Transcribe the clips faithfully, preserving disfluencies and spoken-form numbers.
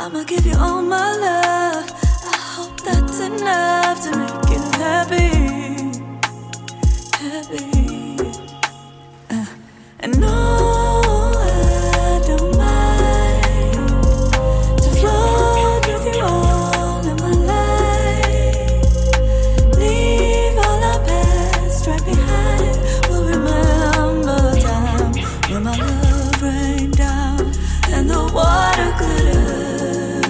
I'ma give you all my love. I hope that's enough to make you happy, happy. Uh, and no, I don't mind to float with you all in my life. Leave all our past right behind. We'll remember time when my love rained down and the water glittered,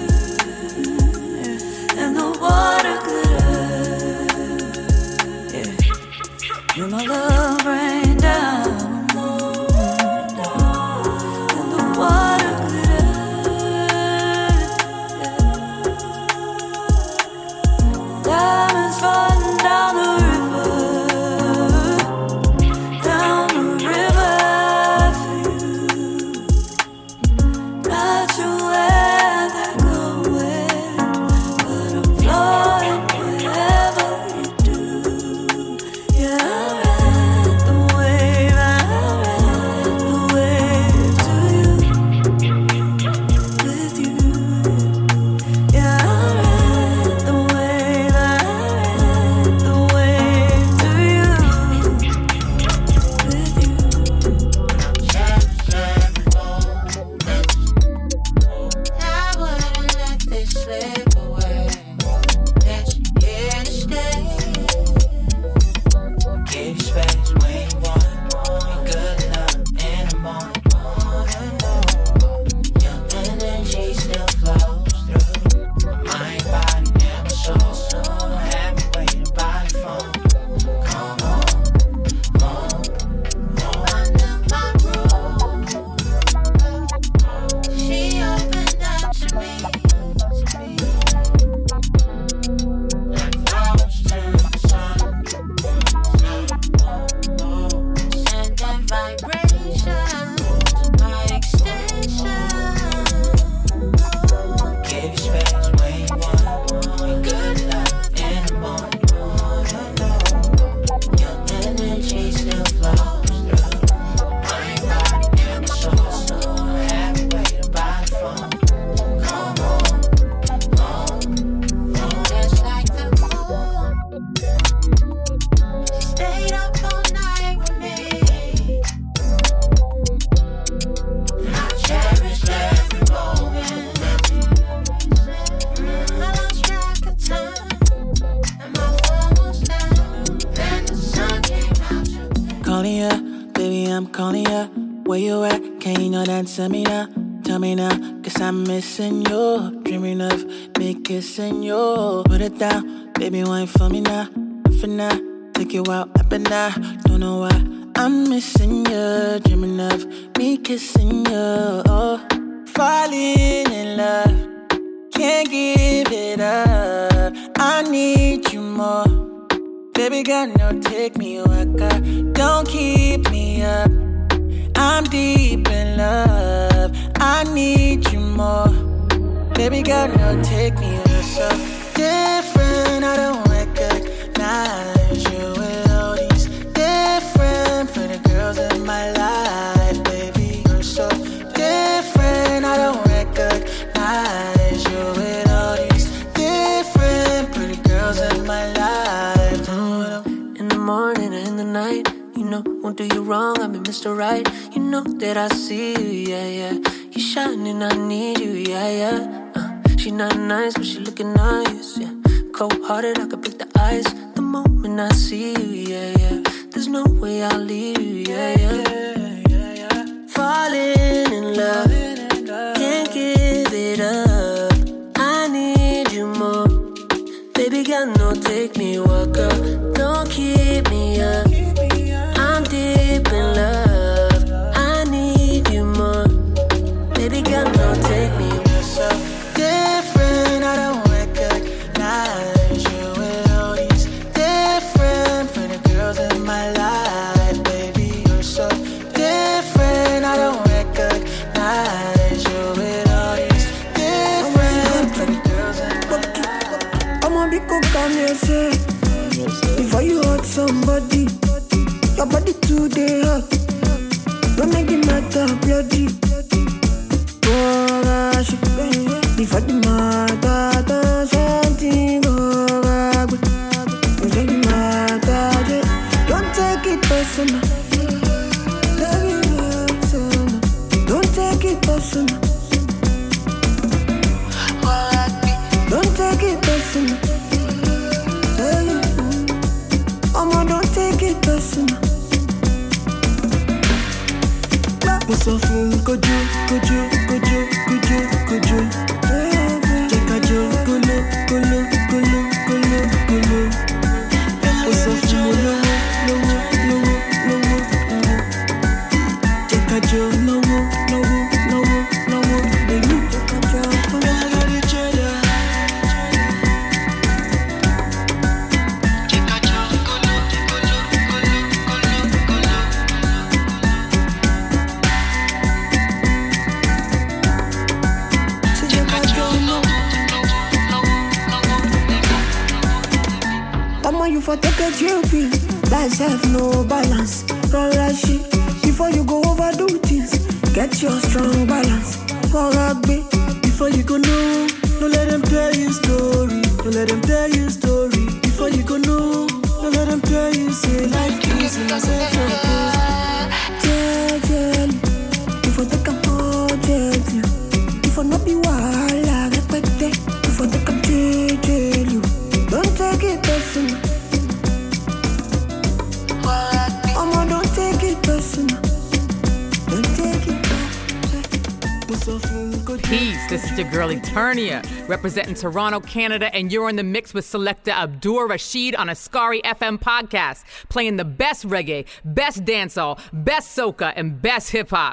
and the water glittered, yeah. When my love rained down, and the water glittered, yeah. Diamonds falling down the river, down the river for you. Not sure where they're going, but I'm flowing wherever you do. Yeah, I ride the wave, I ride the wave to you, with you. Yeah, I ride the wave, I ride the wave to you, with you. I wouldn't let this slip away. That you're here to stay. Give you space when you want it. And good enough in the morning. Your energy still flows through my mind, body, and my soul. Have me waiting by the phone. Come on, home, home. Under my roof, she opened up to me. Like flowers to the sun. Sending vibrations to my extension. Give you space when you want it. You're good enough in the morning. Your energy still flows through mind, body, and my soul. Have me waiting by the phone. Come on, home, home. Just like the moon, she stayed up all night with me. I cherished every moment. Mm, I lost track of time, and my phone was down. Then the sun came out. Calling ya, baby, I'm calling ya. Where you at? Can you not answer me now? Tell me now, cause I'm missing you. Dreaming of me kissing you. Put it down, baby, wine for me now. For now, take you out up and now. Don't know why I'm missing you. Dreaming of me kissing you. Oh, falling in love. Can't give it up. I need you more. Baby girl, no, take me waka. Don't keep me up. I'm deep in love. I need you more. Baby girl, no, take me. You're so different. I don't recognize you with all these different pretty girls in my life. Baby, you're so different. I don't recognize you with all these different pretty girls in my life. In the morning and in the night, you know, won't do you wrong, I'm Mister Right. You know that I see you, yeah, yeah. You shining, I need you, yeah, yeah. Uh, she not nice, but she looking nice, yeah. Cold-hearted, I could break the ice. The moment I see you, yeah, yeah. There's no way I'll leave you, yeah, yeah. Falling in love, can't give it up. I need you more. Baby girl, no, take me walk up. Don't keep me up. I'm deep in love. I need you more. Baby girl, no, take me. You're so different. I don't recognize you with all these different pretty girls in my life. Baby, you're so different. I don't recognize you with all these different pretty girls in my life. I'ma be cook on yourself. Before you hurt somebody, your body today hot. Don't make it matter bloody. Oh gosh, baby. Before the matter, don't something go wrong. Before the matter, don't take it personal. Take it personal. Don't take it personal. Don't take it personal. Hey. Mama, don't take it personal. Mo sọ fún kojú, kojú, kojú, kojú, kojú. Jẹ́ ká jó kóló, kóló, kóló, kóló, kóló. Mo sọ fún olówó, lówó, lówó, lówó, lówó. Jẹ́ ká jó lówó, lówó, lówó, lówó. Baby, jẹ́ ká jó kóló. You for take a chill pill. Life have no balance. Run like shit before you go overdo things. Get your strong balance. For rugby before you go know. Don't let them tell you story. Don't let them tell you story. Before you go know. Don't let them tell you say life is in a second. Gently before take a more gently. Before not be wild, I respect it. Before take a gently. Don't take it personal. Peace, this is your girl Eternia, representing Toronto, Canada, and you're in the mix with Selecta Abdur Rashid on Askari F M podcast, playing the best reggae, best dancehall, best soca, and best hip-hop.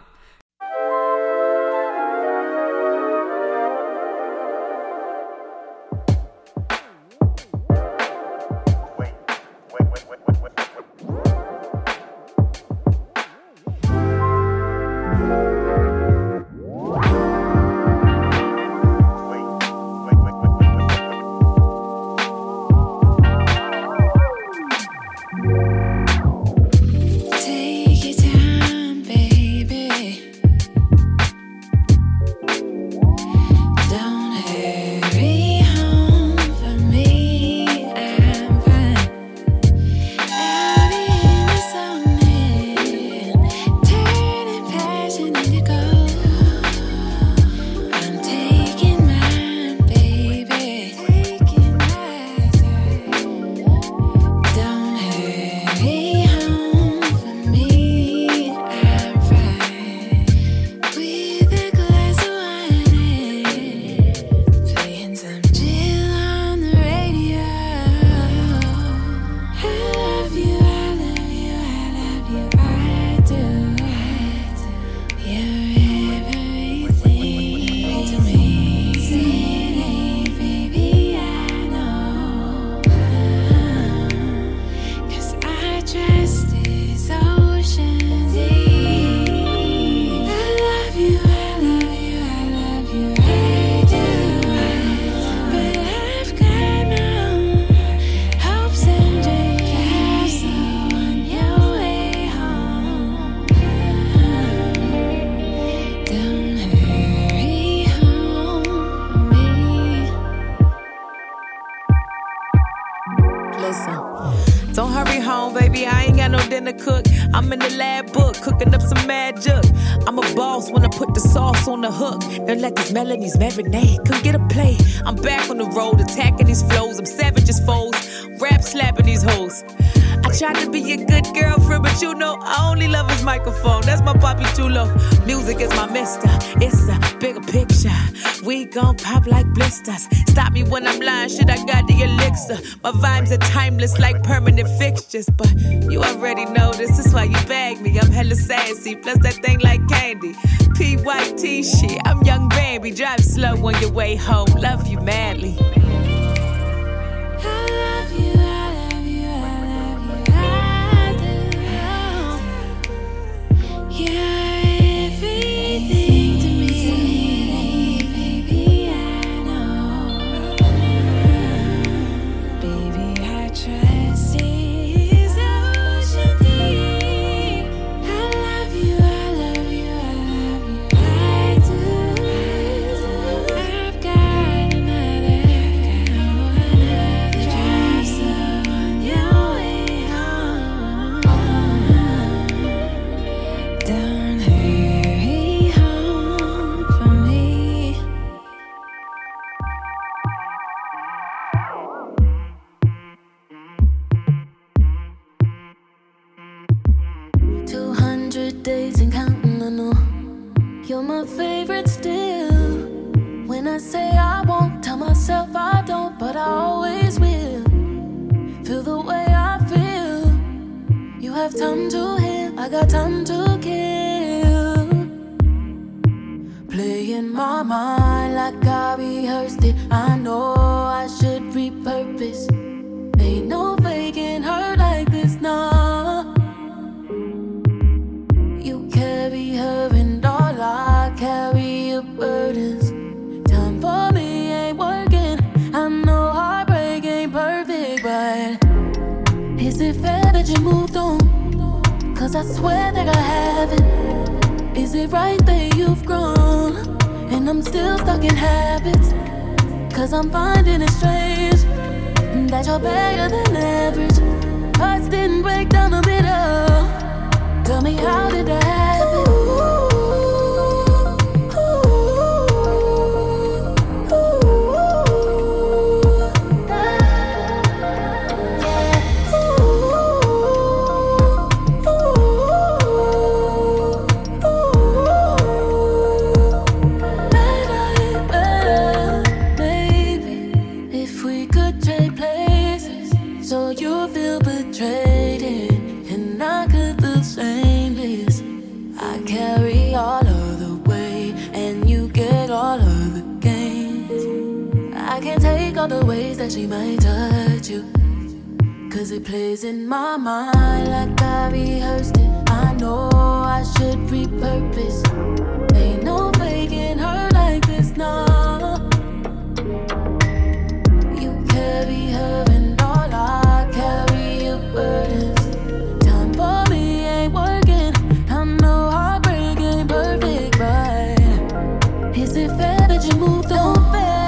I'm in the lab book, cooking up some magic. I'm a boss when I put the sauce on the hook. Don't let these melodies marinate, come get a play. I'm back on the road, attacking these flows. I'm savage as foes, rap slapping these hoes. I tried to be a good girlfriend, but you know I only love his microphone. That's my papi chulo. Music is my mister. It's a bigger picture. We gon' pop like blisters. Stop me when I'm lying, shit, I got the elixir. My vibes are timeless like permanent fixtures. But you already know this is why you bag me. I'm hella sassy, plus that thing like candy. P Y T shit, I'm young baby. Drive slow on your way home. Love you madly. I've got down, hurry home for me. Two hundred days and counting, I know you're my favorite still. When I say I won't, tell myself I don't, but I always will. Feel the way I feel. You have time to heal, I got time to kill. Play in my mind like I rehearsed it. I know I should repurpose. Ain't no faking her like this, nah. You carry her and all I carry your burdens. Time for me ain't working. I know heartbreak ain't perfect, but is it fair that you moved on? Cause I swear that I haven't. Is it right that you've grown and I'm still stuck in habits? Cause I'm finding it strange that you're better than average. Hearts didn't break down the middle. Tell me, how did that happen? The ways that she might touch you, cause it plays in my mind like I rehearsed it. I know I should repurpose. Ain't no faking her like this, nah. You carry her and all I carry your burdens. Time for me ain't working. I know heartbreak ain't perfect, but is it fair that you moved on?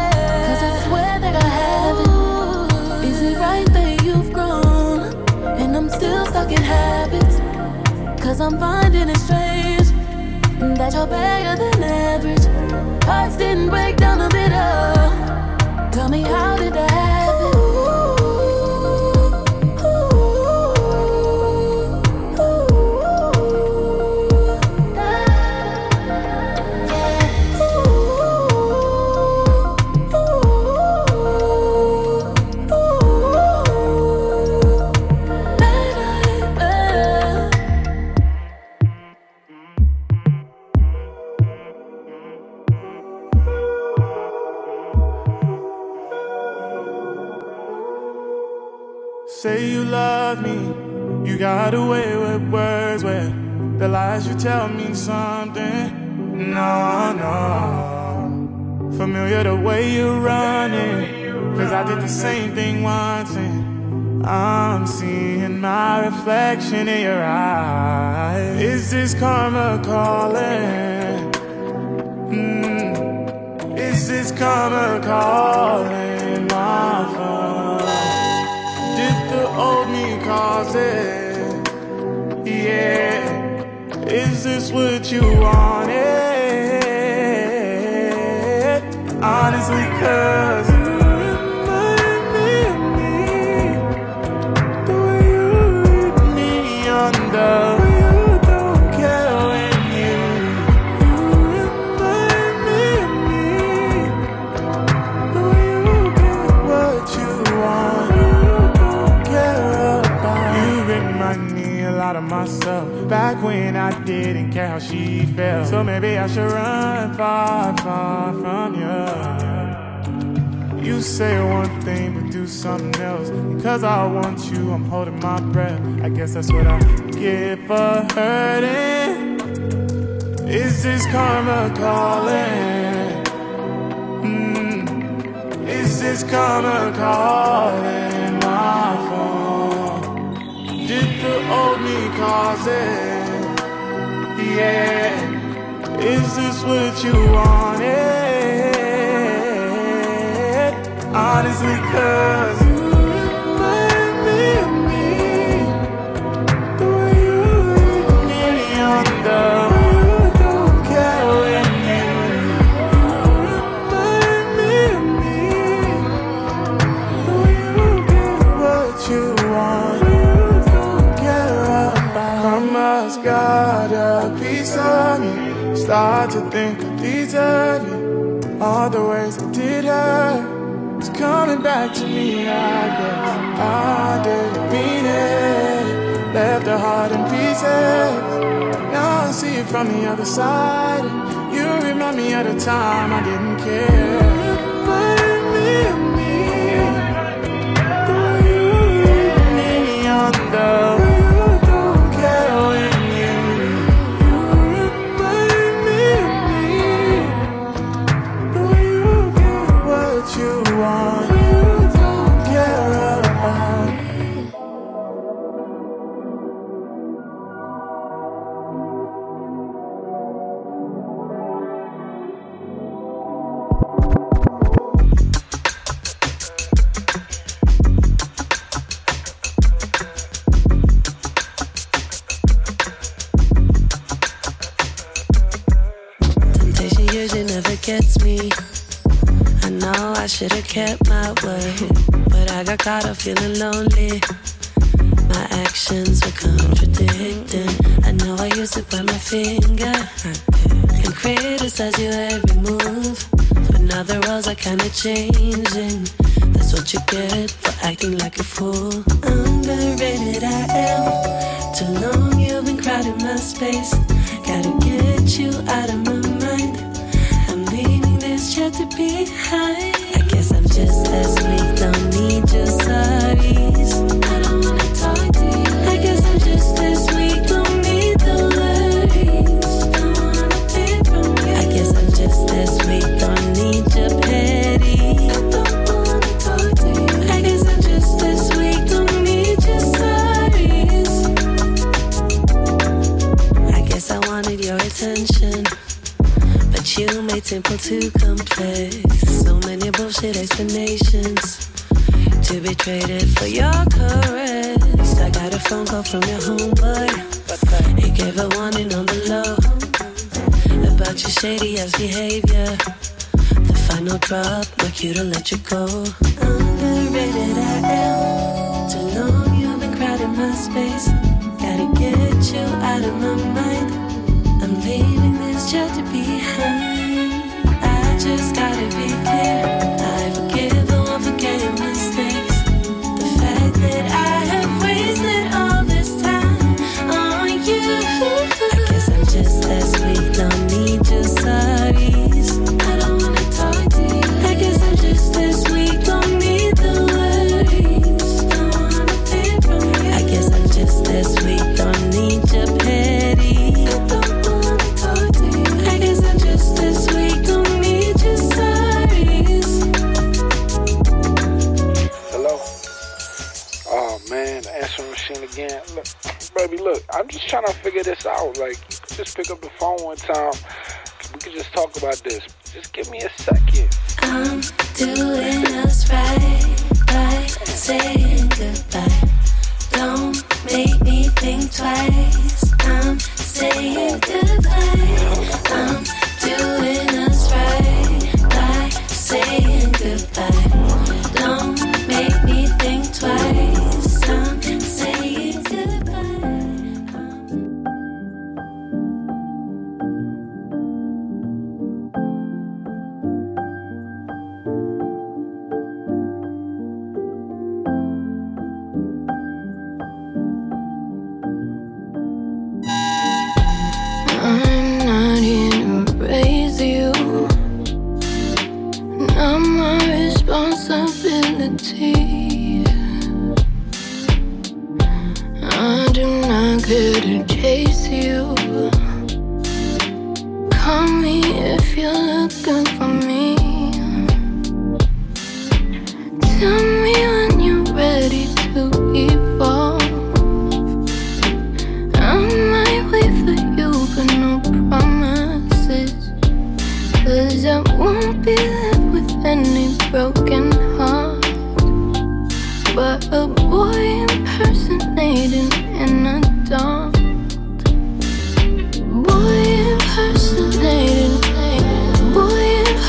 In habits, cause I'm finding it strange that you're better than average. Hearts didn't break down the middle. Tell me, how did that happen? Say you love me, you got away with words where the lies you tell mean something. No, no, familiar the way you're running, cause I did the same thing once and I'm seeing my reflection in your eyes. Is this karma calling? Mm. Is this karma calling my phone? Did the old me cause it? Yeah. Is this what you wanted? Honestly, cause you remind me of me. The way you read me under. You don't care when you You remind me of me. The way you get what you want. Of myself back when I didn't care how she felt. So maybe I should run far, far from you. You say one thing but do something else. Because I want you, I'm holding my breath. I guess that's what I get for hurting. Is this karma calling? Mm. Is this karma calling my phone? Did the old me cause it? Yeah. Is this what you wanted? Honestly, cause you remind me of me. The way you leave me under. piece of me. Start to think I deserve you. All the ways I did hurt, it's coming back to me, I guess. I didn't mean it, left the heart in pieces. Now I see it from the other side. You remind me of the time I didn't care. But me, me, the way you leave me on the gets me. I know I should've kept my word, but I got caught up feeling lonely. My actions were contradicting. I know I used to point my finger and criticize you every move, but now the roles are kinda changing. That's what you get for acting like a fool. Underrated I am. Too long you've been crowding my space. Gotta get you out of my mind. Leaving this chapter behind. I guess I'm just as weak, don't need your sorries. I don't wanna talk to you. I guess I'm just as weak, don't need the worries. Don't wanna fit from you. I guess I'm just as weak, don't need your petty. I don't wanna talk to you. I guess I'm just as weak, don't need your sorries. I guess I wanted your attention, you made simple too complex. So many bullshit explanations to be traded for your caress. I got a phone call from your homeboy. He gave a warning on the low about your shady ass behavior. The final drop, like you to let you go. Underrated I am. Too long you've been crowding my space. Gotta get you out of my mind. I'm leaving this chapter behind. I just gotta be clear. I forgive and won't forget your mistakes. The fact that I have wasted all this time on you. I guess I'm just as weak, don't need your sorries. I don't wanna talk to you. I guess I'm just as weak, don't need the worries. Don't wanna fit from you. I guess I'm just as weak, don't need your petty. Again. Look, baby, look, I'm just trying to figure this out. Like, you could just pick up the phone one time. We could just talk about this. Just give me a second. I'm doing us right by saying goodbye. Don't make me think twice. I'm saying goodbye. I'm doing us right by saying goodbye. Don't make me think twice. I'm saying goodbye. I'm not here to raise you, not my responsibility. I do not care to chase you. Call me if you're looking for me. Tell me when you're ready to evolve. I might wait for you, but no promises. 'Cause I won't be left with any broken heart, but a boy impersonating an adult. Boy impersonating, boy impersonating.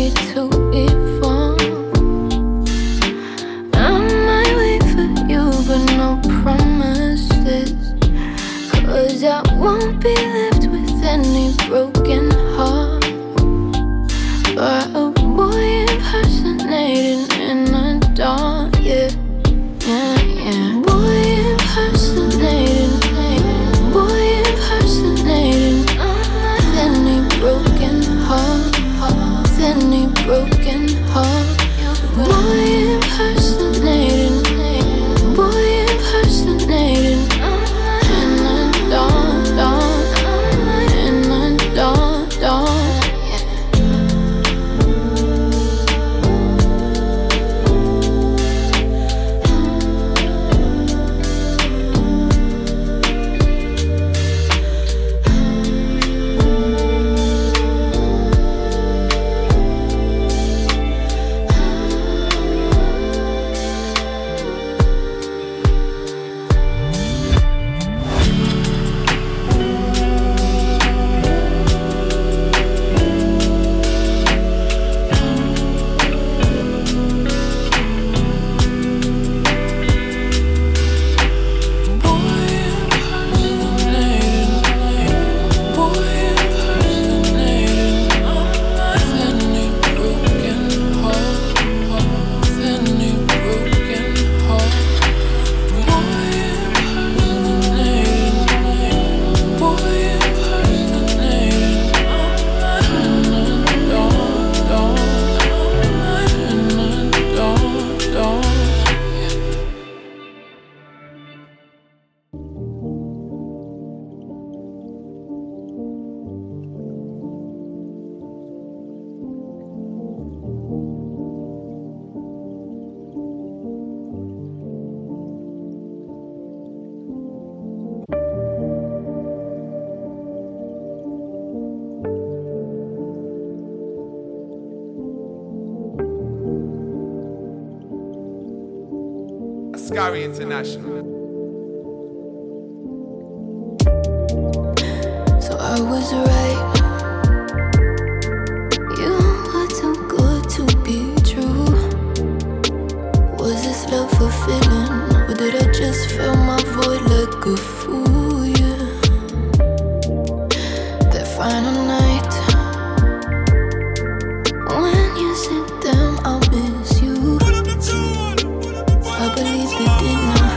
need to evolve. I might wait for you, but no promises. Cause I won't be left with any broken heart by a boy impersonating in the dark. Yeah, yeah, yeah. Boy impersonating, boy impersonating. With any broken heart, with any broken heart. Boy impersonating, boy impersonating. In the dawn, dawn, in the dawn, dawn. Scary International. So I was right. You were too good to be true. Was this love fulfilling, or did I just fill my void like a fool? Yeah. That final night when you said, "Damn, I'll miss you." I believe it did not.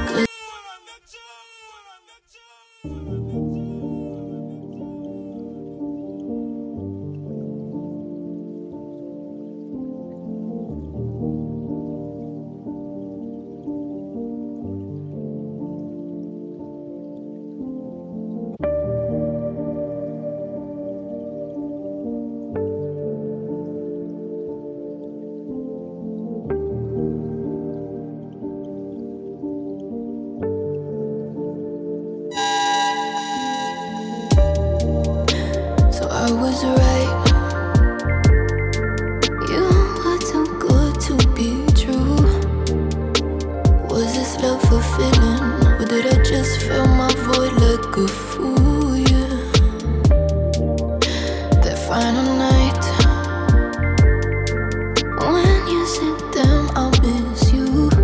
I was right. You were too good to be true. Was this love fulfilling, or did I just fill my void like a fool? Yeah. That final night when you said, "Damn, I'll miss you."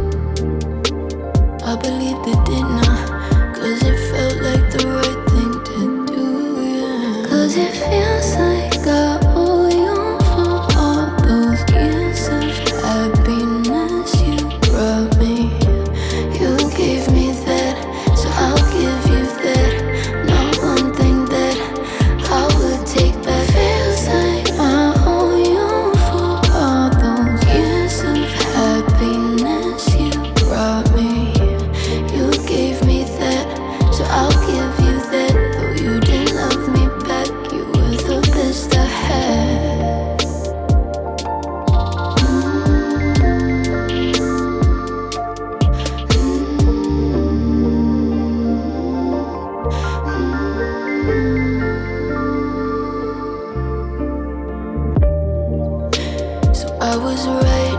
I believed it did not, cause it felt like the right thing to do. Yeah. Cause it feels like I owe you for all those years of happiness you brought me. You gave me that, so I'll give you that. Not one thing that I would take back. Feels like I owe you for all those years of happiness you brought me. You gave me that, so I'll give you that. Though you didn't love me back, you were the best I had. So I was right.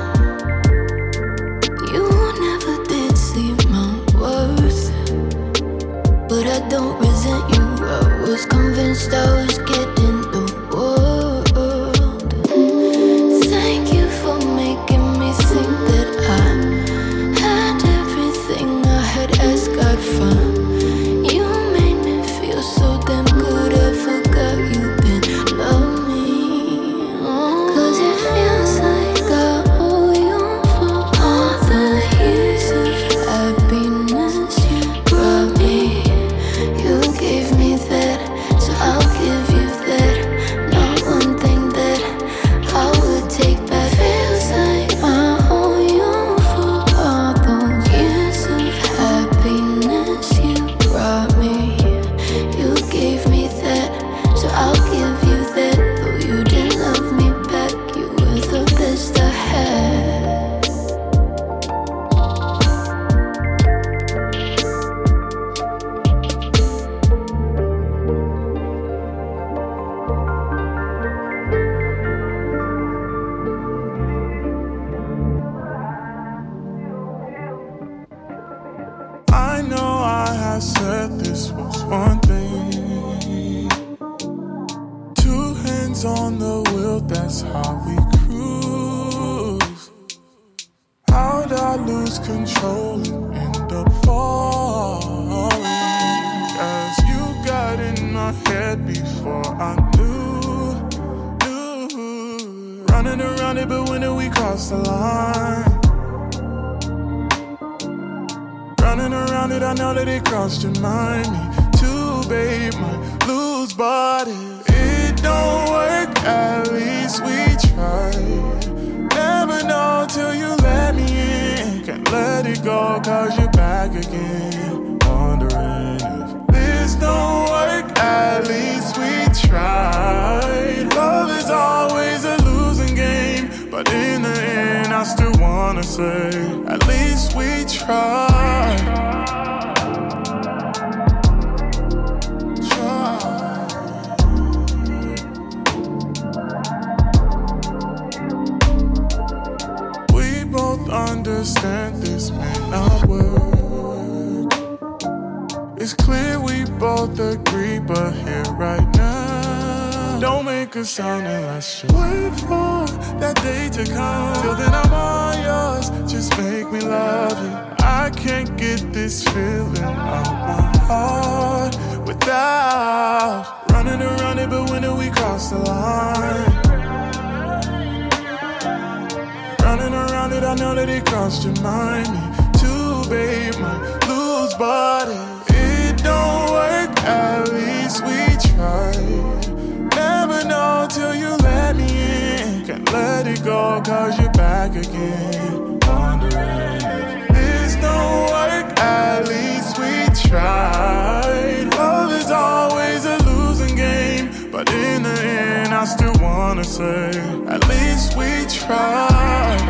You never did see my worth, but I don't resent you. I was convinced I was getting the world. hands on the wheel, that's how we cruise. How'd I lose control and end up falling? Cause you got in my head before I knew, knew. Running around it, but when did we cross the line? Running around it, I know that it crossed your mind. Me too, babe, might lose, but if it don't work, at least we tried. Never know till you let me in. Can't let it go, cause you're back again. Wondering if this don't work, at least we tried. Love is always a losing game, but in the end, I still wanna say, at least we tried. Understand this may not work. It's clear we both agree, but here right now, don't make a sound unless you wait for that day to come. Till then I'm all yours, just make me love you. I can't get this feeling out my heart without running around it, but when do we cross the line? Running around it, I know that it crossed your mind. Me too, babe, might lose, but if it don't work, at least we tried. Never know till you let me in. Can't let it go, cause you're back again. Wondering if this don't work, at least we tried. Love is always a losing game, but in the end, I still wanna say, at least we tried.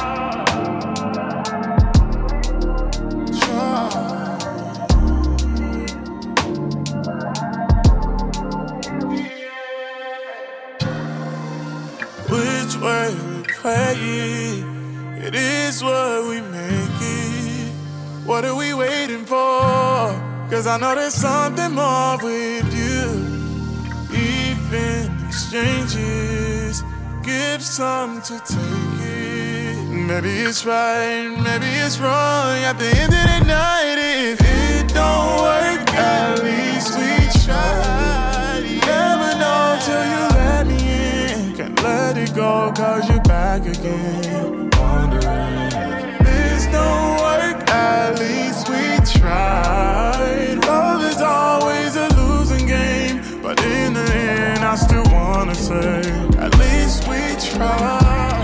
Which way we play it, it is what we make it. What are we waiting for? Cause I know there's something more with you. Even exchanges, give some to take it. Maybe it's right, maybe it's wrong. At the end of the night, if it don't work, at least we tried. Never know till you let me in. Can't let it go, cause you're back again. Wondering if this don't work, at least we tried. Love is always a losing game, but in the end, I still wanna say, at least we tried.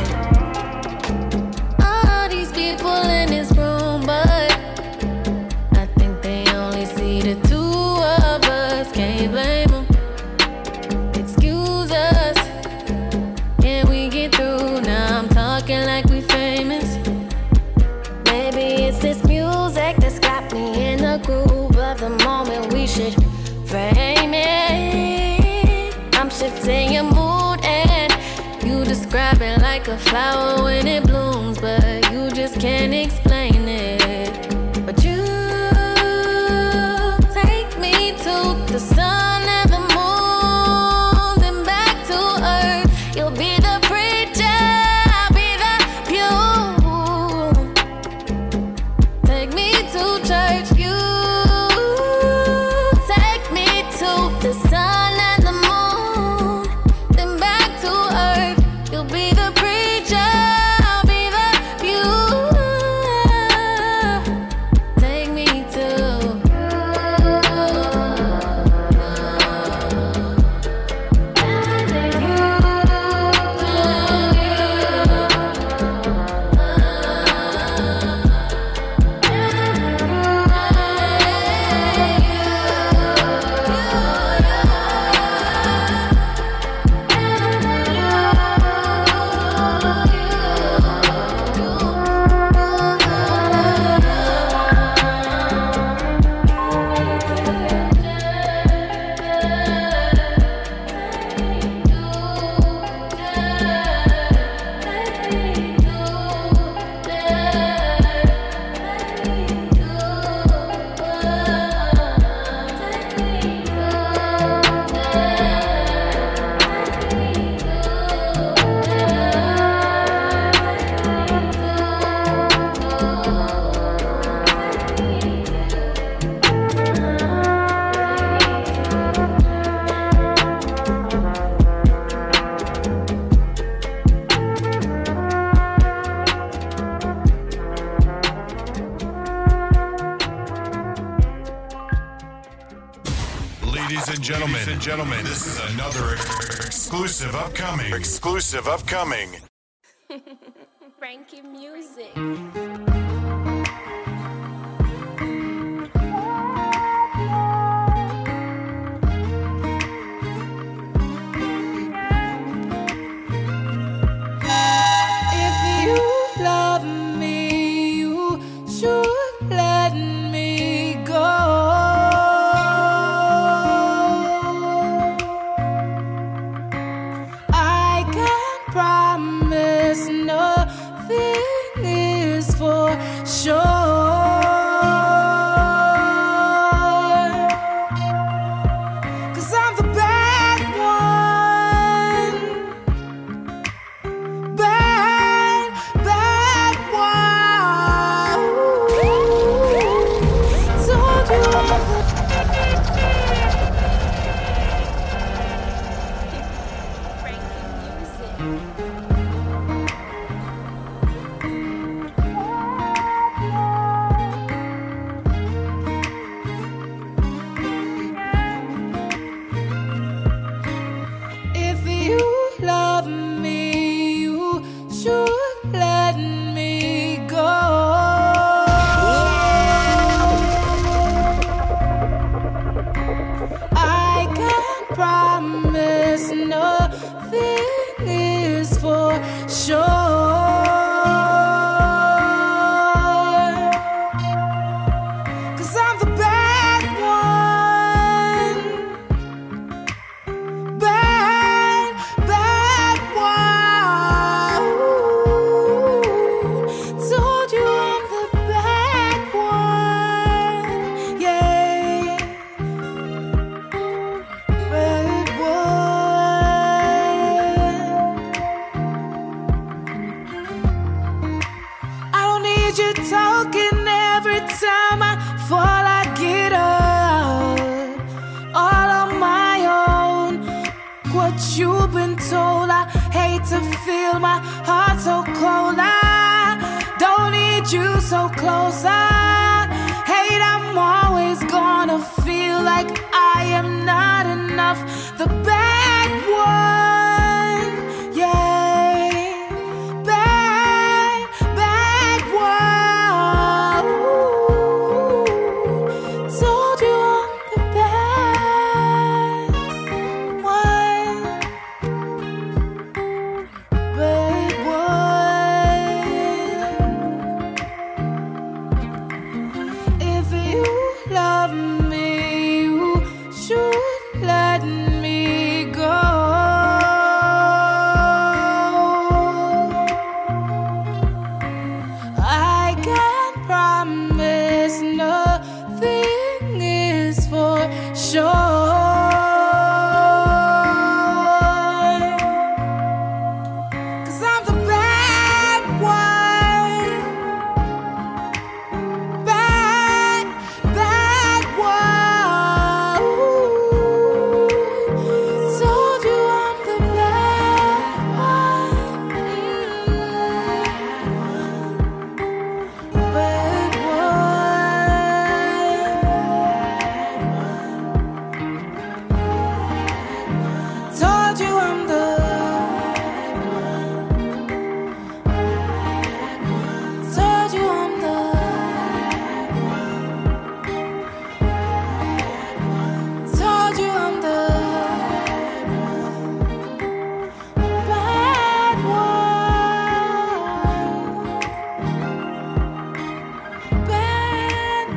All these people in this room, but I think they only see the two of us. Can't blame them. Excuse us. Can we get through? Now I'm talking like we famous. Maybe it's this music that's got me in the groove of the moment. We should frame it. I'm shifting your mood and you describe it like a flower when it blooms, but you just can't explain it. But you take me to the sun and the moon, then back to earth. You'll be the preacher, I'll be the pew. Take me to church. You take me to the sun and the moon, then back to earth. You'll be the preacher, I'll be the pew. and gentlemen, this is another exclusive upcoming. Exclusive upcoming. Frankie Music. Love me, you should let me go. I can't promise nothing is for sure. 'Cause I'm the bad one. Bad, bad one. Told you I'm the If you love me, you should let me go. I can't promise nothing is for sure. 'Cause I'm the bad one. Bad, bad one. Told you I'm the bad one. Yeah. Bad one. I don't need you talking every time I fall, I get up. All on my own. What you've been told, I hate to feel my heart so cold. I don't need you so close. I hate I'm always gonna feel like I am not enough. The bad one, yeah. Bad, bad one. Told you I'm the bad one. Bad one. If you love me, you should let me go. I can't promise nothing is for sure. 'Cause I'm the bad one. Bad, bad one. Told you I'm the bad one. Bad one. Told you I'm the Told you I'm the Told you I'm the bad one. Bad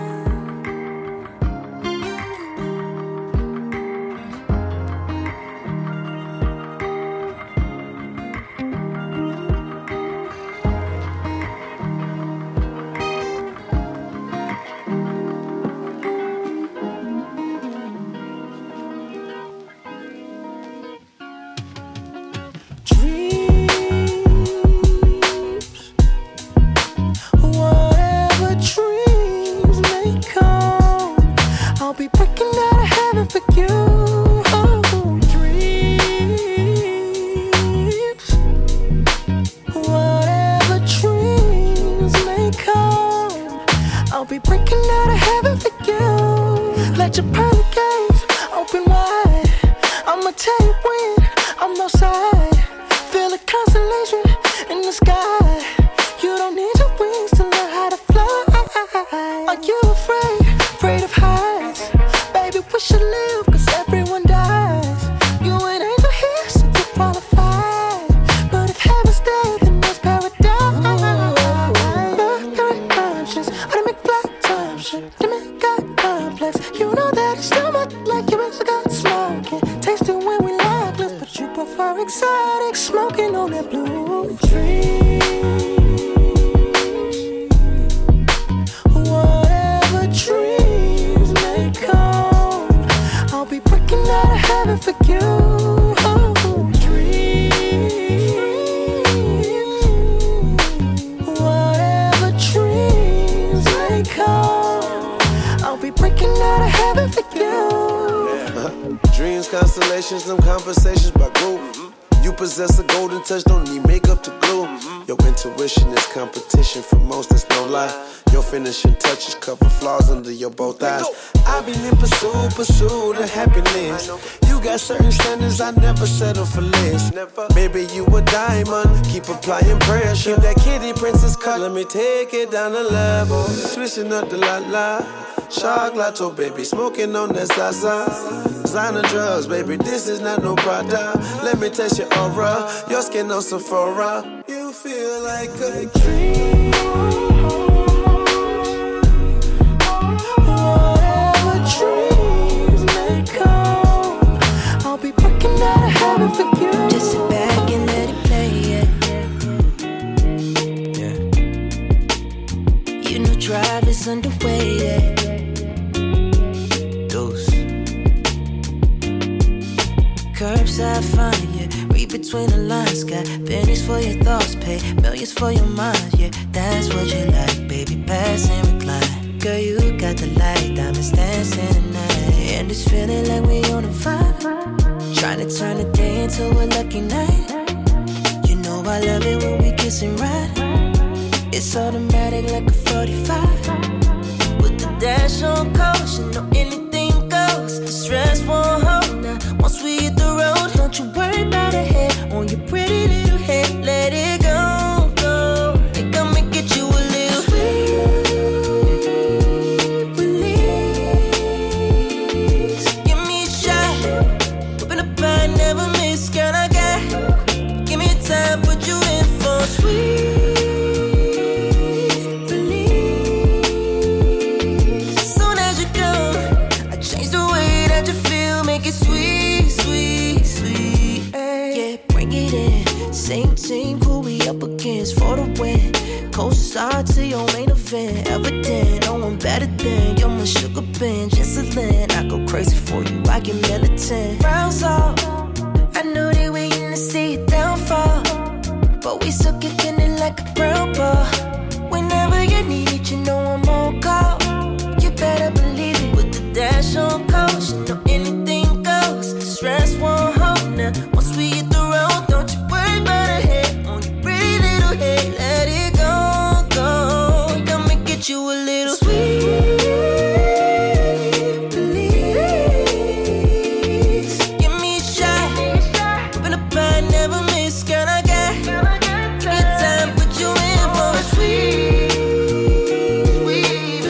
Whatever dreams may come, I'll be breaking out of heaven for you. Oh, dreams. Whatever dreams may come, I'll be breaking out of heaven for you. Let your pearly gates open wide. far exotic, smoking on that blue dream. Whatever dreams may come, I'll be breaking out of heaven for you. Oh, dreams. Whatever dreams may come, I'll be breaking out of heaven for you. Dreams, constellations, them conversations by group. You possess a golden touch, don't need makeup to glue. Your intuition is competition for most, that's no lie. Your finishing touches cover flaws under your both eyes. I've been in pursuit, pursuit of happiness. You got certain standards, I never settle for less. Baby, you a diamond, keep applying pressure. Keep that kitty princess cut, let me take it down a level. Switching up the la-la, shark lotto, baby, smoking on that Zaza. Designer drugs, baby, this is not no Prada. Let me taste your aura, your skin on Sephora. You feel like a dream. Whatever dreams may come, I'll be breaking out of heaven for you. Just sit back and let it play, yeah. Yeah. You know drive is underway, yeah. Curbside fine, yeah. Read between the lines, got pennies for your thoughts, pay millions for your mind, yeah. That's what you like, baby. Pass and recline. Girl, you got the light, diamonds dancing tonight, and it's feeling like we on a vibe. Trying to turn the day into a lucky night. You know I love it when we kiss and ride. It's automatic like a forty-five. With the dash on caution, know anything goes. The stress won't hold now. Once we hit the road, don't you worry about a head on your pretty little head. Let it go, go. Think I'm gonna get you a little sweet release. Give me a shot, open up, I never miss. Girl, I got, give me time, put you in for sweet release. As soon as you go, I change the way that you feel, make it sweet. Same team, who we up against for the win. Co-star to your main event. Evident, no one better than you're my sugar binge. Insulin, I go crazy for you, I get militant. Rounds off, I know they waiting to see it downfall, but we still kicking it like a brown ball. Whenever you need it, you know I'm on call. You better believe it. With the dash on coach, you know anything goes. Stress won't hold now. Once we hit the road, don't you worry about a head on your pretty little head. Let it go, go. Come and get you a little sweet release. Give me a shot, open up, I never miss. Girl, I got, give me time, put you in for a sweet, sweet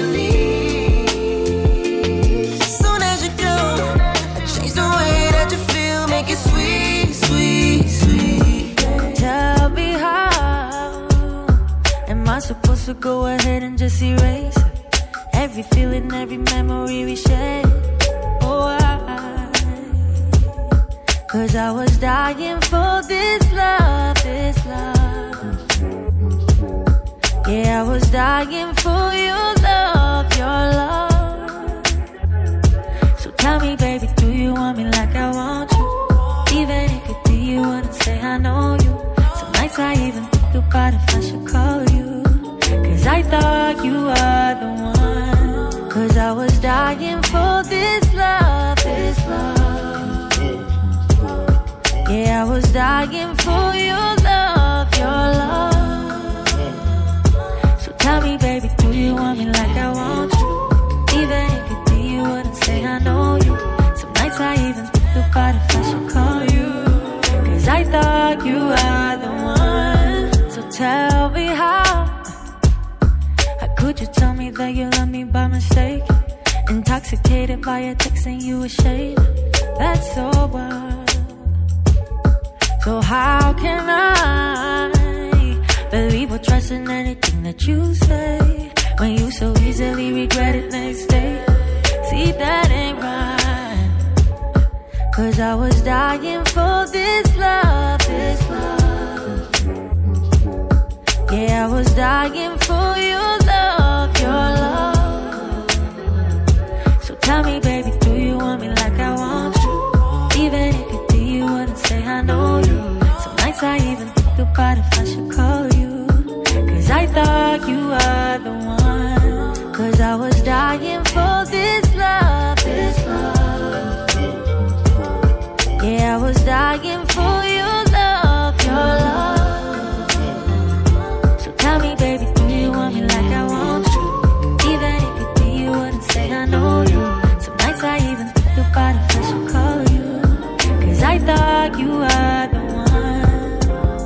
release. As soon as you go, I change the way that you feel, make it sweet, sweet, sweet. Tell me how am I supposed to go ahead and just erase every feeling, every memory we shared? Oh, I, cause I was dying for this love, this love. Yeah, I was dying for your love, your love. So tell me, baby, do you want me like I want you? Even if you do, you wouldn't say I know you. Some nights I even think about if I should call you, cause I thought you were the one. Cause I was dying for this love, this love. Yeah, I was dying for your love, your love. So tell me, baby, do you want me like I want you? Even if you do, you wouldn't say I know you. Some nights I even think about if I should call you, cause I thought you were the one. So tell me how, how could you tell me that you love me by mistake? Intoxicated by your text and you ashamed. That's so wild. So how can I believe or trust in anything that you say, when you so easily regret it next day? See, that ain't right. Cause I was dying for this love. was dying for your love, your love. So tell me, baby, do you want me like I want you? Even if you do, you wouldn't say I know you. Some nights I even think about if I should call you. Cause I thought you were the one. Cause I was dying for this love, this love. Yeah, I was dying for your love, your love. So tell me, baby, do you want me like I want you? Even if you do, you wouldn't say I know you. Some nights I even think about if I should call you. Cause I thought you were the one.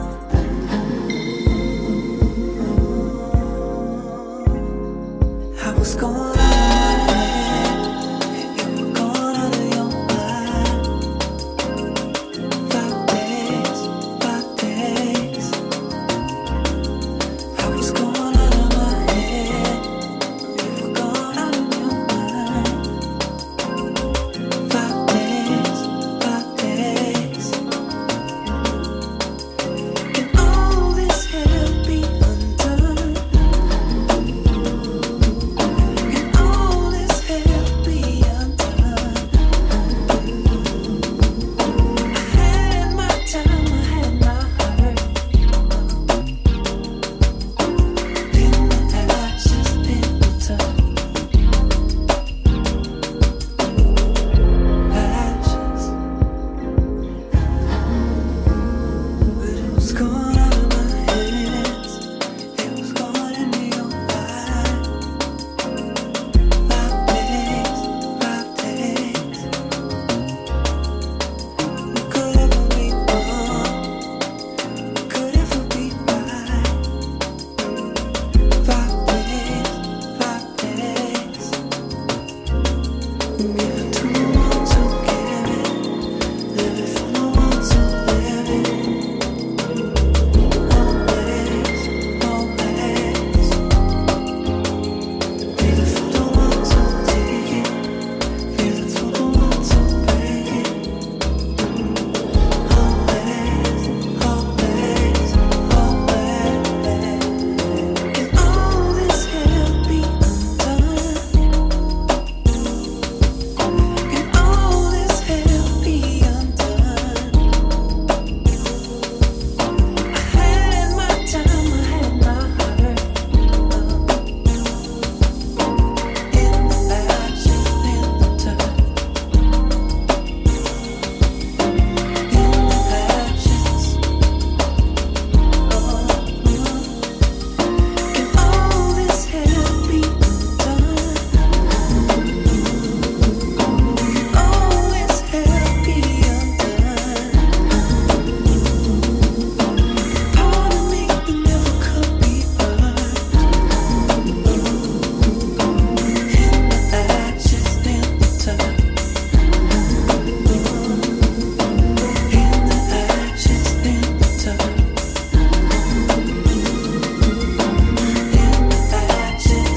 I was going out of my head, you were going out of your mind. Five days, five days. I was going out of my head, you were going out of your mind. Five days, five days. Can all this hell be undone? Can all this hell be undone? I had my time, I had my heart. In the ashes, in the tub. Ashes. But it was going out of my hands. It was going into your eyes. Five days, five days. We could ever be wrong. We could ever be right. Five days, five days. Give it to the one to give it. Live it for the one to live it. Always, always. Leave it for the one to take it. Leave it for the one to break it. Always, always, always. Can all this hell be undone? Can all this hell be undone? I had my time, I had my heart. In the ashes, in the tub. In the ashes. Can all this hell be undone? All this hell be undone. Part of me that never could be burned. In the ashes, in the tub. In the ashes, in the tub. In the ashes.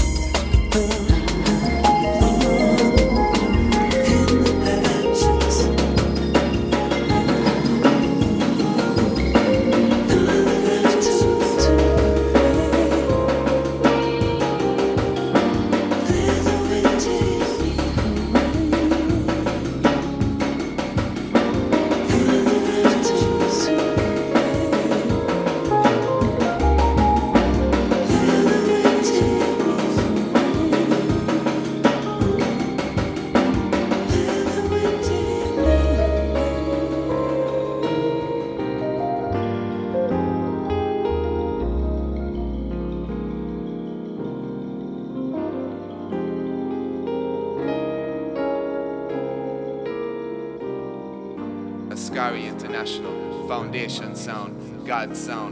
Ascari International, Foundation Sound, God Sound.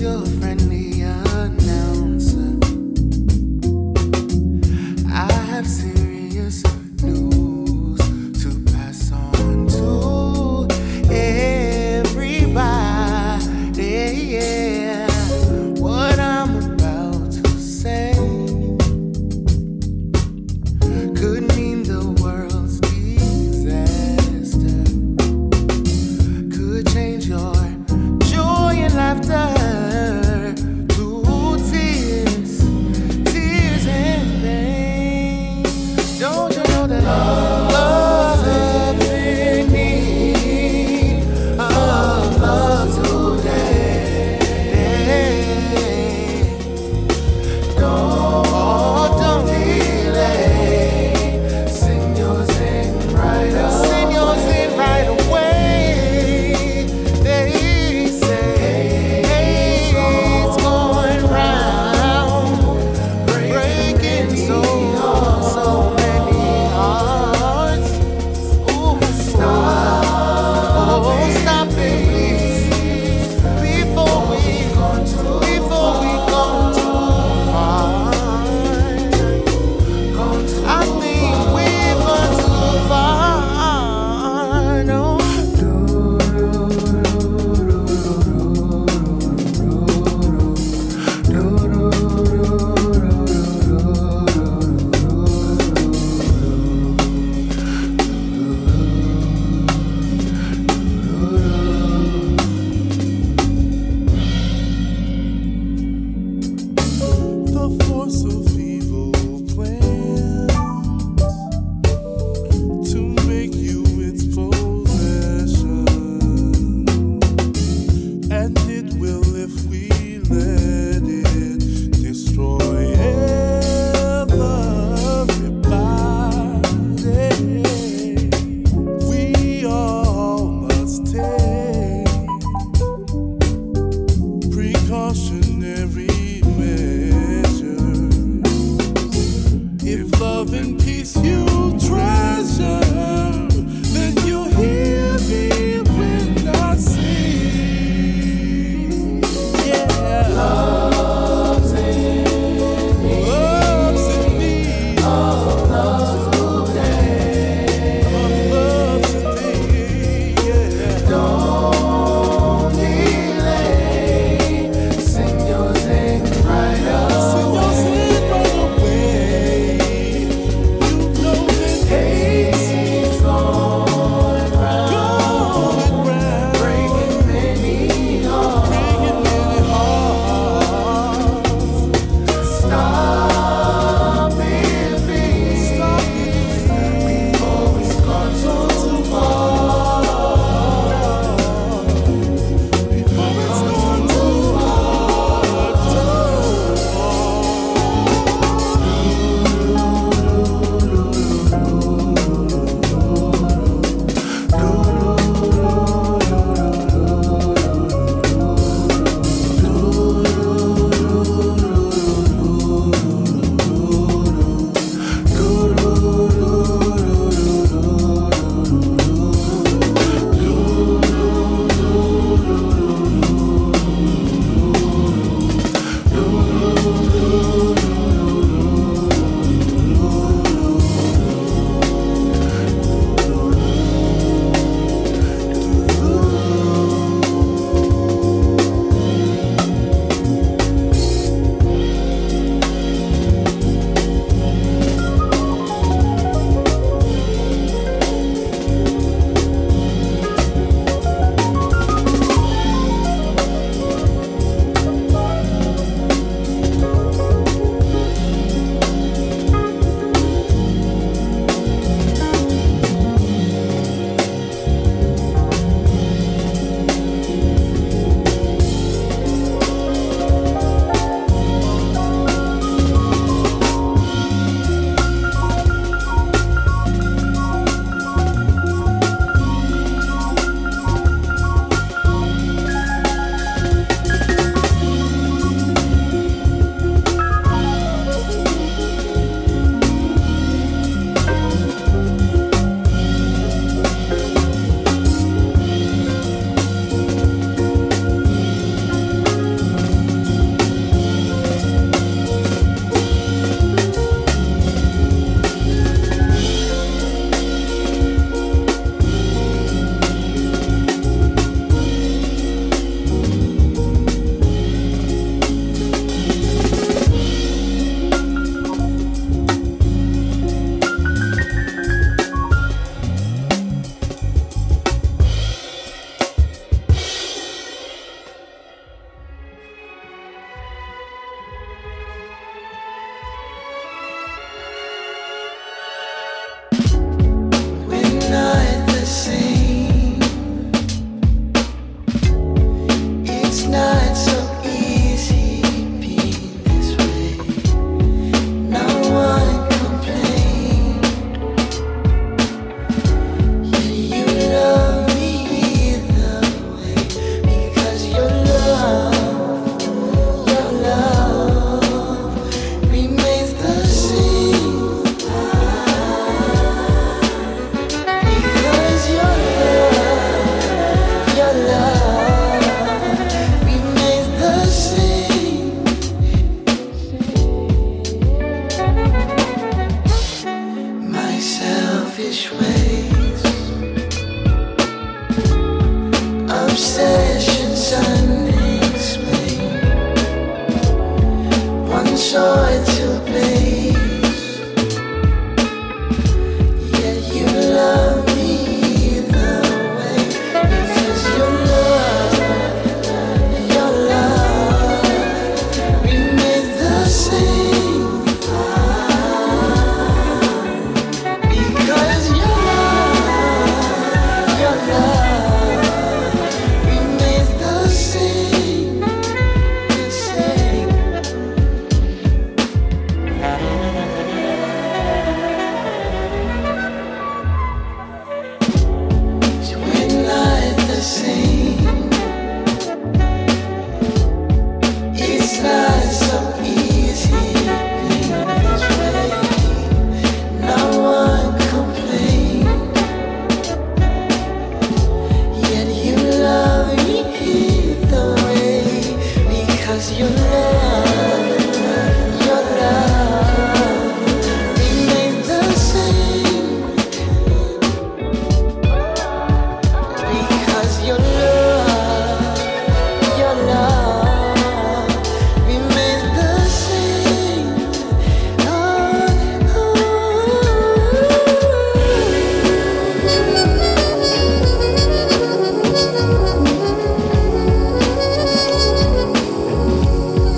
your friendly announcer. I have serious news to pass on to everybody. Yeah. What I'm about to say could mean the world's disaster, could change your joy and laughter to tears, tears and pain. Don't you know that love's in need of love today? Don't, don't delay. Send yours in right away. Send yours in right away. They say it's going round, breaking so, so many hearts. Ooh, stop, oh, stop it, please, before we go too, before we go too far. I think we've gone too far. No. The force of evil plans to make you its possession, and it will if we let it destroy everybody. We all must take precautionary measures. If love and peace you treasure, then you'll hear me when I sing. Yeah. Love's in me. Love's in me. Oh, love today. Oh, love today. Yeah. Don't delay. Send yours in It's not so easy being this way. No one complained. Yeah, you love me either way because your love, your love remains the same. Because your love, your love remains the same. My selfish ways, obsessions unexplained. One sword, two blades. Yet you love me either way because your love, your love remains the same. Because your love, your love remains the same, the same. So we're not the same. It's not so easy being this way. No one complained. Yet you love me either way because your love, your love remains the same. Because your love, your love remains the same. Oh, oh.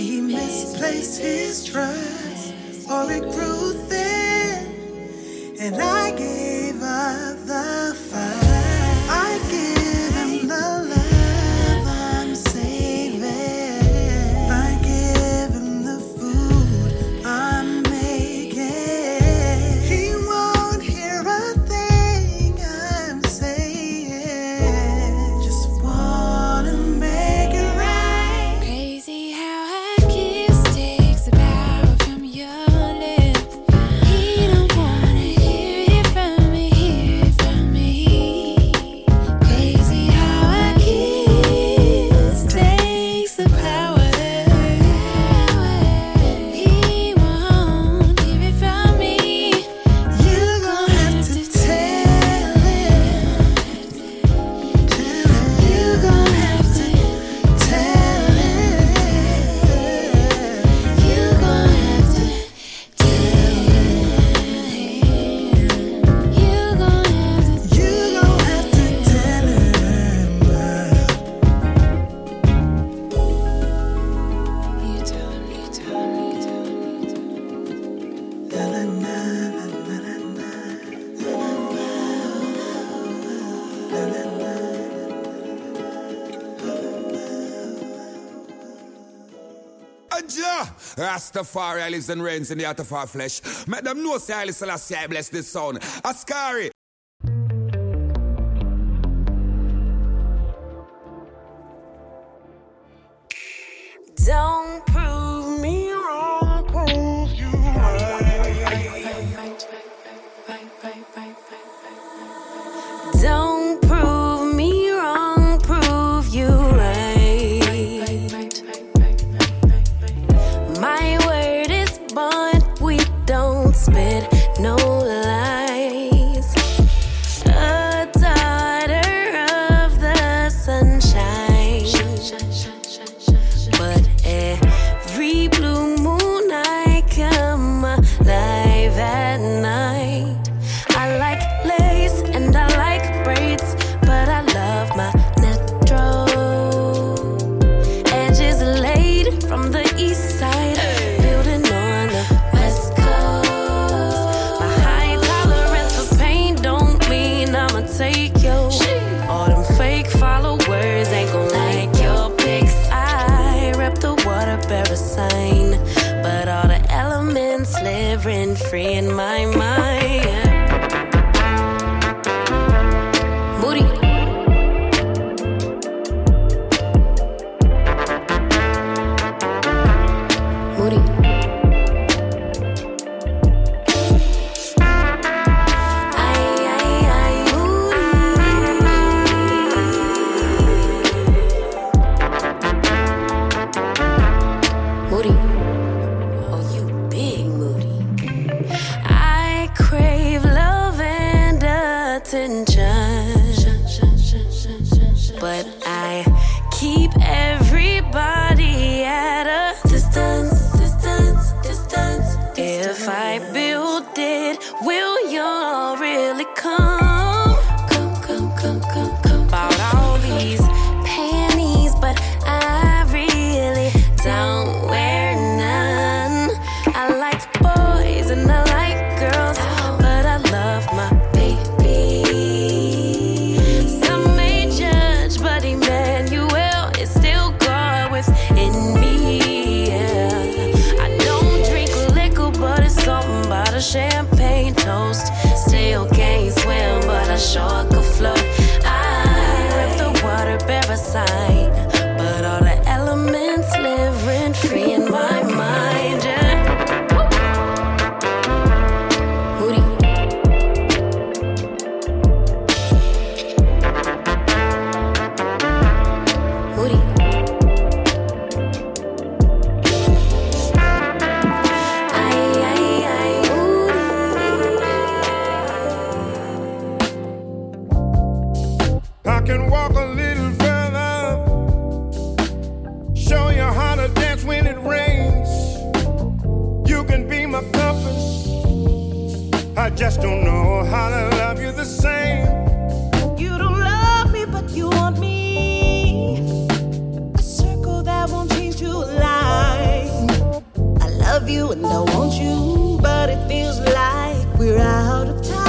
he misplaced his trust, or it grew thin, and I gave up the fight. I give him the love I'm saving. I give him the food I'm making. He won't hear a thing I'm saying. Just wanna make it right. Crazy how a kiss takes the power from your lips. He don't wanna hear it from me, hear it from me. Crazy how a kiss takes the power. He won't hear it from me. You gon' have to tell him. You gon' have to tell him. You gon' have to tell him. You gon' have to. You gon' have to tell him. You tell him. You tell him. You tell him. La la la la la la la la la la. Aja! Rastafari lives and reigns in the heart of our flesh. Make them know say I listen and say I bless this sound. Askari. Don't prove me wrong, prove you right. Don't prove me wrong, prove you right. My word is bond, we don't spit no lies. A daughter of the sunshine. But every blue moon I come alive at night. I like lace and I like braids, but I love my natural. Edges laid from the east side, building on the west coast. My high tolerance for pain don't mean I'ma take yours. All them fake followers ain't gon' like your pics. I rep the water bearer sign, but all the elements live rent free in my mind. Moody. Moody. Ay, ay, ay, Moody. Oh, you big Moody. I crave love and attention, but I keep everybody at a distance, distance, distance. If I build it, will y'all really come? Come, come, come, come, come. About all these panties, but I really don't wear none. I like boys and I like girls, but I love my baby. Some may judge, but Emmanuel is still God within me. Yeah. I don't drink liquor, but it's something about a champagne toast. Still can't swim, but I sure could float. I rip the water bearer sign, but all the elements live rent free in my mind. Yeah. Moody. Moody. Ay, ay, ay, I can walk a little further, show you how to dance when it rains. You can be my compass. I just don't know how to love you the same. You don't love me, but you want me. A circle that won't change to a line. you and I want you, but it feels like we're out of time.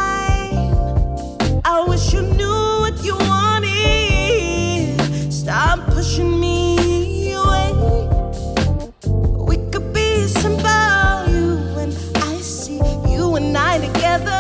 I wish you knew what you wanted. Stop pushing me away. We could be simple, you and I. See you and I together.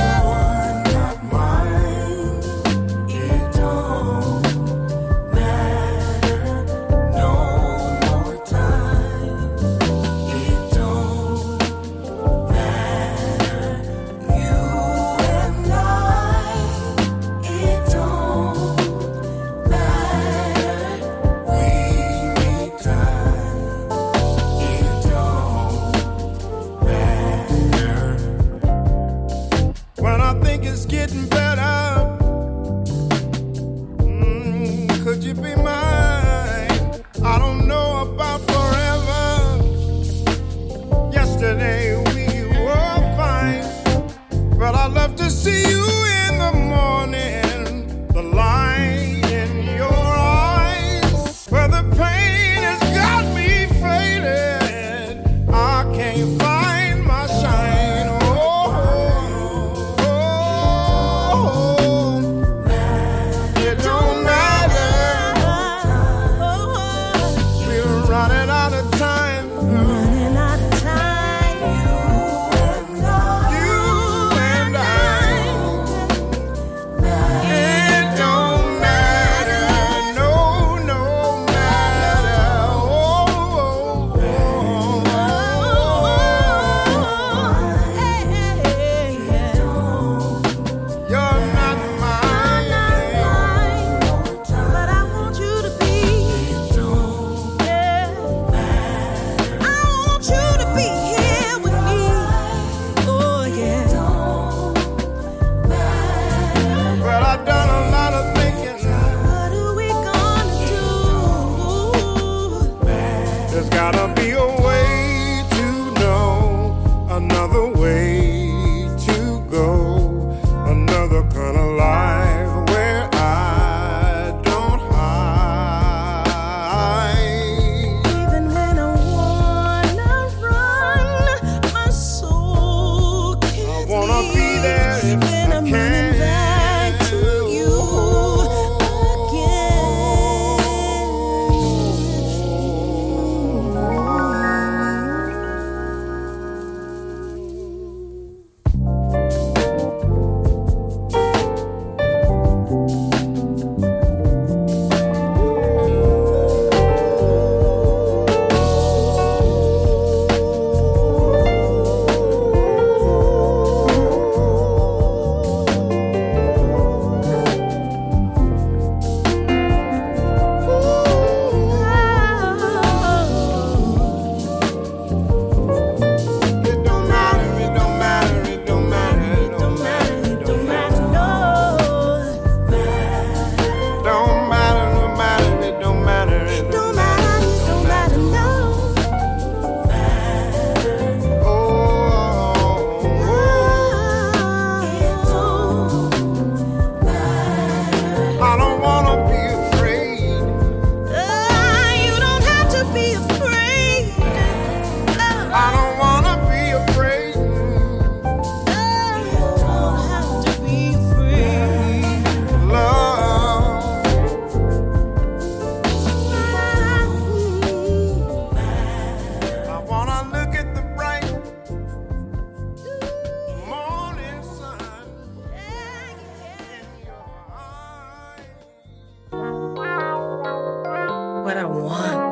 What I want.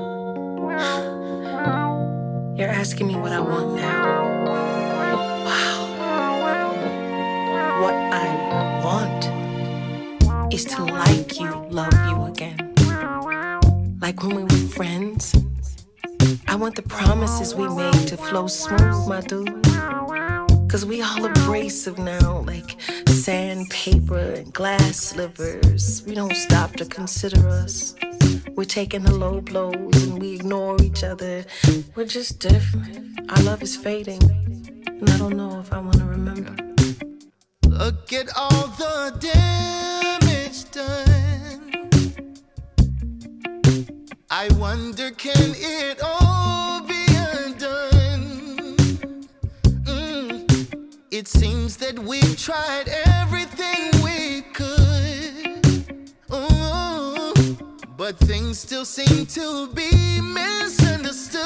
You're asking me what I want now. Wow. What I want is to like you, love you again. Like when we were friends. I want the promises we made to flow smooth, my dude. Cause we all abrasive now, like sandpaper and glass slivers. We don't stop to consider us. We're taking the low blows and we ignore each other. We're just different. Our love is fading, and I don't know if I wanna remember. Look at all the damage done. I wonder, can it all be undone? tried everything we could, ooh, but things still seem to be misunderstood.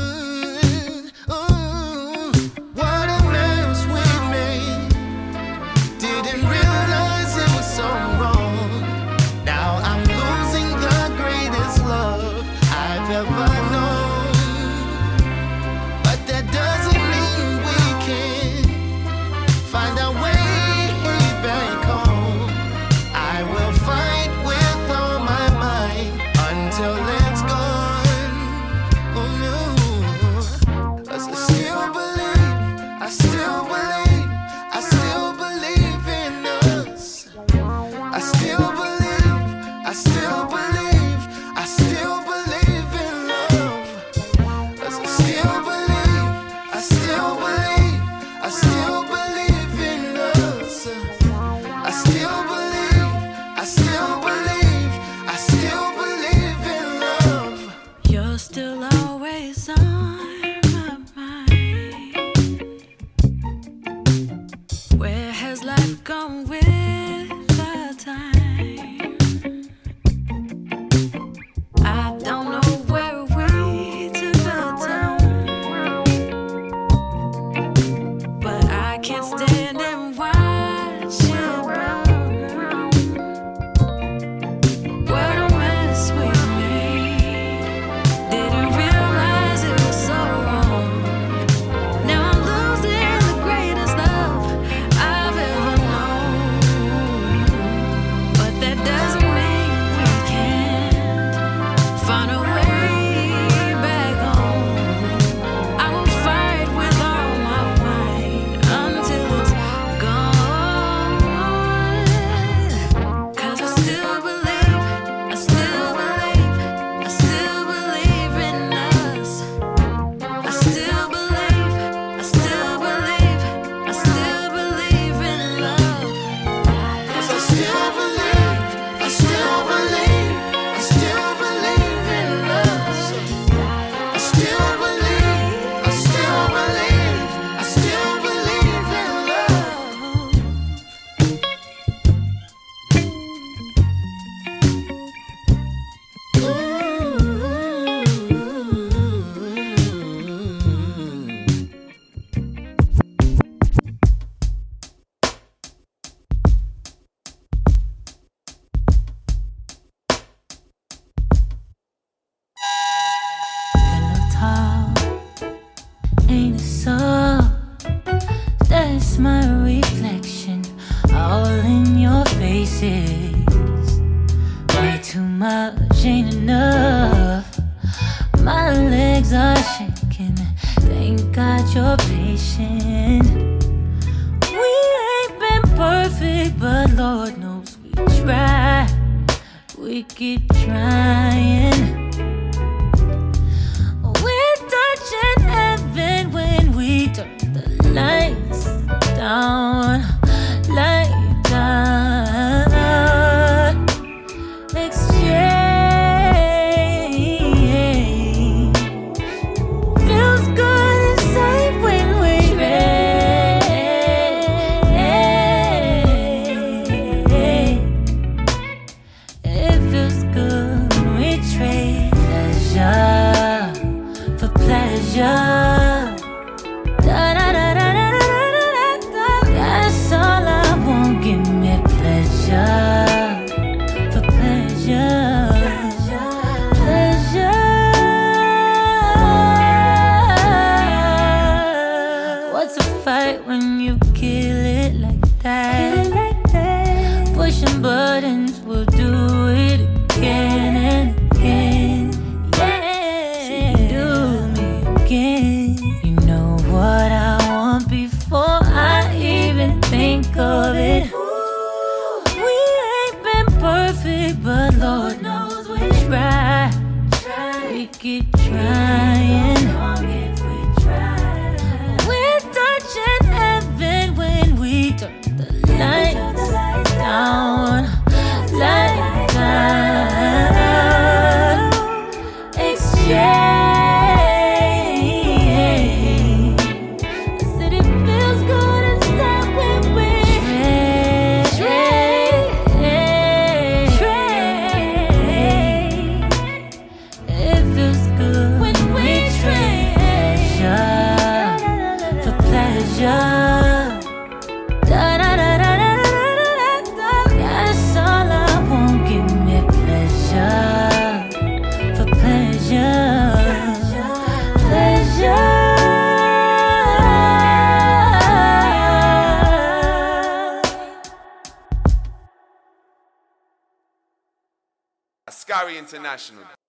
Ooh, what a mess we made. Didn't realize it was so wrong. Now I'm losing the greatest love I've ever known. But that doesn't mean we can't find our way back home. I will fight with all my might until it's gone. Oh no. 'Cause I still believe, I still believe, I still believe in us. I still believe, I still believe, I still believe in love. 'Cause I still believe, I still believe, I still believe in us. I still believe, I still believe, I still believe in love. You're still always on my mind. Where has life gone with the time? I don't know where we took the time, but I can't stand and watch it burn. What a mess we made. Didn't realize it was so wrong. Now I'm losing the greatest love I've ever known. But that doesn't mean we can't find a way back home. I will fight with all my might until it's gone. 'Cause I still believe, I still believe, I still believe in us. I still believe, I still believe, I still believe in love. 'Cause I still believe, I still believe, I still believe in us. I still believe, I still believe, I still believe in love. Tall, ain't it so? That's my reflection, all in your faces. Way too much ain't enough. My legs are shaking. Thank God you're patient. We ain't been perfect, but Lord knows we try. We keep trying. We're touching heaven when we turn the lights down, light down. Exchange feels good and safe when we trade. It feels good when we trade pleasure for pleasure. Da-da-da-da-da-da-da-da-da. That's all I want. Give me pleasure for pleasure. Pleasure. What's a fight when you kill it like that? Pushing buttons, we'll do it again and again. Yeah, see, do me again. You know what I want before I even think of it. We ain't been perfect, but Lord knows we try. We keep trying. We're touching heaven when we turn the lights down, light down. Exchange. I said it feels good inside when we trade. Ascari International.